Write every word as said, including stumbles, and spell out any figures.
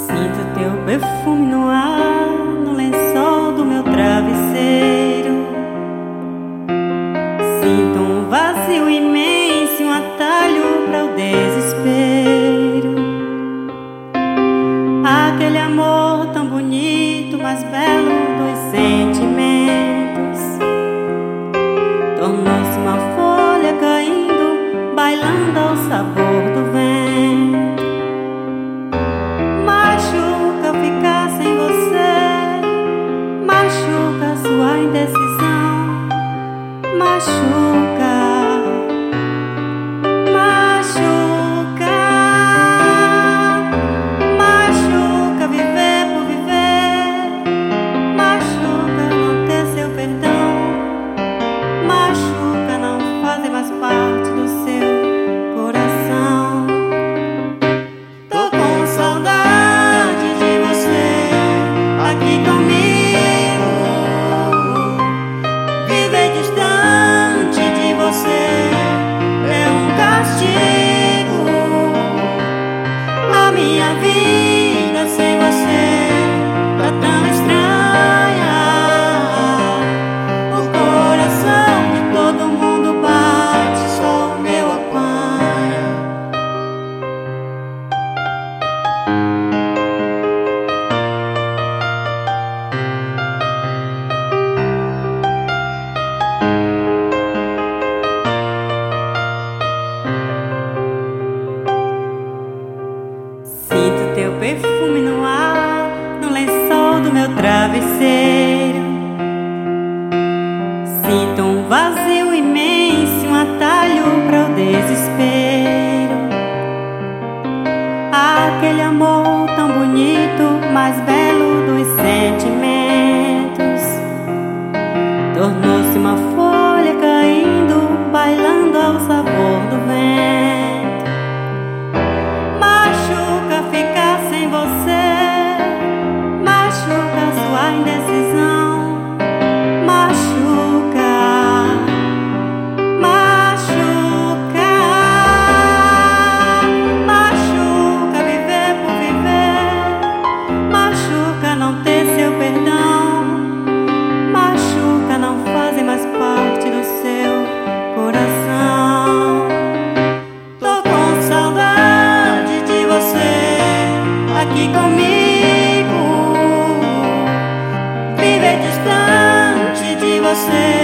Sinto teu perfume no ar, no lençol do meu travesseiro. Sinto um vazio imenso, um atalho para o desespero. Aquele amor tão bonito, mais belo dos sentimentos, tornou-se uma folha caindo, bailando ao sabor do vento. Machuca ficar sem você, machuca sua indecisão, machuca, machuca, machuca viver por viver, machuca não ter seu perdão, machuca não fazer mais parte do seu coração. Tô com saudade de você aqui comigo. Viver distante de você é um castigo. A minha vida sem você tá tão estranha. O coração de todo mundo bate, só o meu apanha. Sinto teu perfume no ar, no lençol do meu travesseiro. Sinto um vazio imenso, um atalho para o desespero. Aquele amor tão bonito, mais belo dos sentimentos, tornou-se uma folha caindo, bailando ao sabor do vento. Machuca ficar sem você, machuca sua indecisão, machuca, machuca, machuca viver por viver, machuca não ter seu perdão, machuca não fazer mais parte do seu coração. Tô com saudade de você aqui comigo. Viver distante de você